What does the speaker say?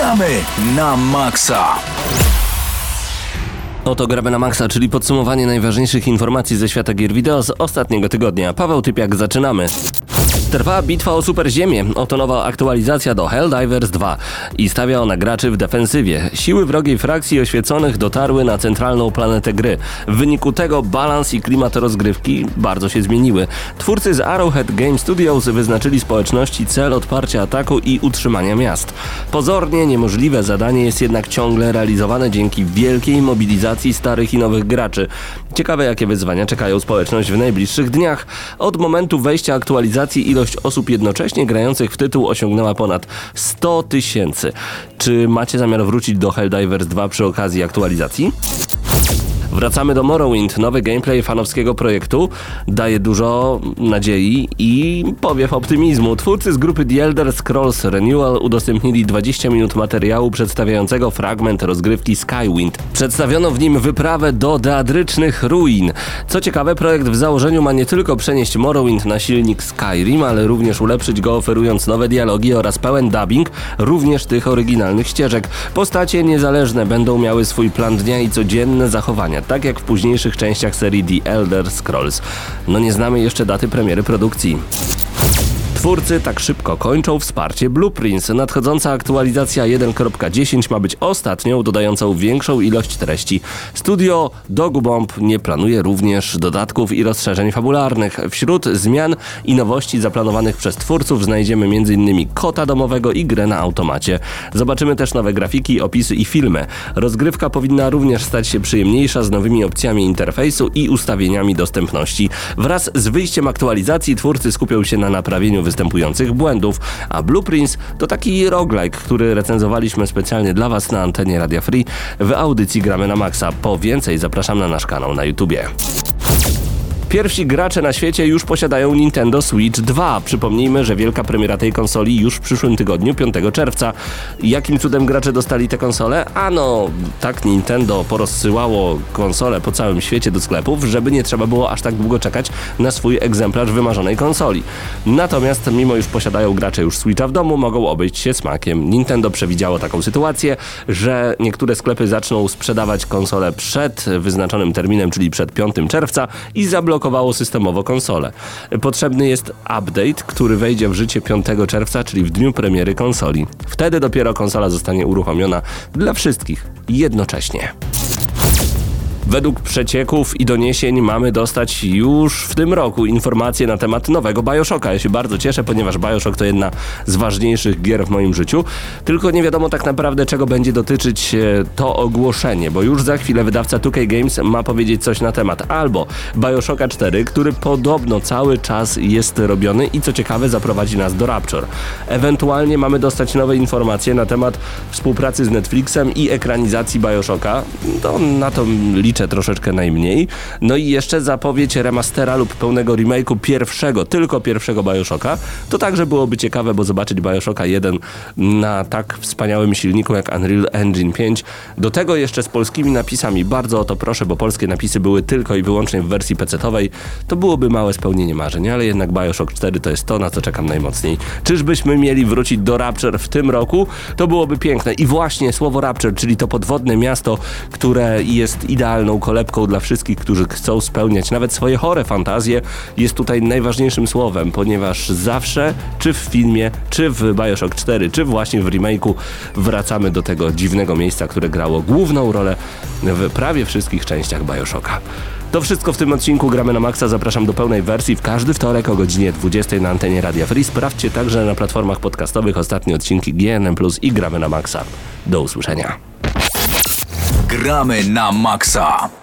Gramy na maksa! Oto Gramy na maksa, czyli podsumowanie najważniejszych informacji ze świata gier wideo z ostatniego tygodnia. Paweł Typiak, zaczynamy. Trwa bitwa o Superziemię. Oto nowa aktualizacja do Helldivers 2 i stawia ona graczy w defensywie. Siły wrogiej frakcji oświeconych dotarły na centralną planetę gry. W wyniku tego balans i klimat rozgrywki bardzo się zmieniły. Twórcy z Arrowhead Game Studios wyznaczyli społeczności cel odparcia ataku i utrzymania miast. Pozornie niemożliwe zadanie jest jednak ciągle realizowane dzięki wielkiej mobilizacji starych i nowych graczy. Ciekawe, jakie wyzwania czekają społeczność w najbliższych dniach. Od momentu wejścia aktualizacji ilość osób jednocześnie grających w tytuł osiągnęła ponad 100 000. Czy macie zamiar wrócić do Helldivers 2 przy okazji aktualizacji? Wracamy do Morrowind. Nowy gameplay fanowskiego projektu daje dużo nadziei i powiew optymizmu. Twórcy z grupy The Elder Scrolls Renewal udostępnili 20 minut materiału przedstawiającego fragment rozgrywki Skywind. Przedstawiono w nim wyprawę do Deadrycznych Ruin. Co ciekawe, projekt w założeniu ma nie tylko przenieść Morrowind na silnik Skyrim, ale również ulepszyć go, oferując nowe dialogi oraz pełen dubbing również tych oryginalnych ścieżek. Postacie niezależne będą miały swój plan dnia i codzienne zachowania, tak jak w późniejszych częściach serii The Elder Scrolls. No nie znamy jeszcze daty premiery produkcji. Twórcy tak szybko kończą wsparcie Blueprints. Nadchodząca aktualizacja 1.10 ma być ostatnią, dodającą większą ilość treści. Studio Dogubomb nie planuje również dodatków i rozszerzeń fabularnych. Wśród zmian i nowości zaplanowanych przez twórców znajdziemy m.in. kota domowego i grę na automacie. Zobaczymy też nowe grafiki, opisy i filmy. Rozgrywka powinna również stać się przyjemniejsza z nowymi opcjami interfejsu i ustawieniami dostępności. Wraz z wyjściem aktualizacji twórcy skupią się na naprawieniu występujących błędów, a Blueprints to taki roguelike, który recenzowaliśmy specjalnie dla Was na antenie Radia Free w audycji Gramy na Maxa. Po więcej zapraszam na nasz kanał na YouTubie. Pierwsi gracze na świecie już posiadają Nintendo Switch 2. Przypomnijmy, że wielka premiera tej konsoli już w przyszłym tygodniu, 5 czerwca. Jakim cudem gracze dostali tę konsolę? Ano, tak Nintendo porozsyłało konsolę po całym świecie do sklepów, żeby nie trzeba było aż tak długo czekać na swój egzemplarz wymarzonej konsoli. Natomiast mimo iż posiadają gracze już Switcha w domu, mogą obejść się smakiem. Nintendo przewidziało taką sytuację, że niektóre sklepy zaczną sprzedawać konsolę przed wyznaczonym terminem, czyli przed 5 czerwca i zablokowało systemowo konsolę. Potrzebny jest update, który wejdzie w życie 5 czerwca, czyli w dniu premiery konsoli. Wtedy dopiero konsola zostanie uruchomiona dla wszystkich jednocześnie. Według przecieków i doniesień mamy dostać już w tym roku informacje na temat nowego BioShocka. Ja się bardzo cieszę, ponieważ BioShock to jedna z ważniejszych gier w moim życiu. Tylko nie wiadomo tak naprawdę, czego będzie dotyczyć to ogłoszenie, bo już za chwilę wydawca 2K Games ma powiedzieć coś na temat albo BioShocka 4, który podobno cały czas jest robiony i co ciekawe zaprowadzi nas do Rapture. Ewentualnie mamy dostać nowe informacje na temat współpracy z Netflixem i ekranizacji BioShocka. Na to liczę troszeczkę najmniej. No i jeszcze zapowiedź remastera lub pełnego remake'u tylko pierwszego BioShocka. To także byłoby ciekawe, bo zobaczyć BioShocka 1 na tak wspaniałym silniku jak Unreal Engine 5. Do tego jeszcze z polskimi napisami. Bardzo o to proszę, bo polskie napisy były tylko i wyłącznie w wersji PC-owej. To byłoby małe spełnienie marzeń, ale jednak BioShock 4 to jest to, na co czekam najmocniej. Czyżbyśmy mieli wrócić do Rapture w tym roku? To byłoby piękne. I właśnie słowo Rapture, czyli to podwodne miasto, które jest idealną kolebką dla wszystkich, którzy chcą spełniać nawet swoje chore fantazje, jest tutaj najważniejszym słowem, ponieważ zawsze, czy w filmie, czy w BioShock 4, czy właśnie w remake'u wracamy do tego dziwnego miejsca, które grało główną rolę w prawie wszystkich częściach BioShocka. To wszystko w tym odcinku Gramy na Maxa. Zapraszam do pełnej wersji w każdy wtorek o godzinie 20 na antenie Radia Free. Sprawdźcie także na platformach podcastowych ostatnie odcinki GNM+ i Gramy na Maxa. Do usłyszenia. Gramy na maksa.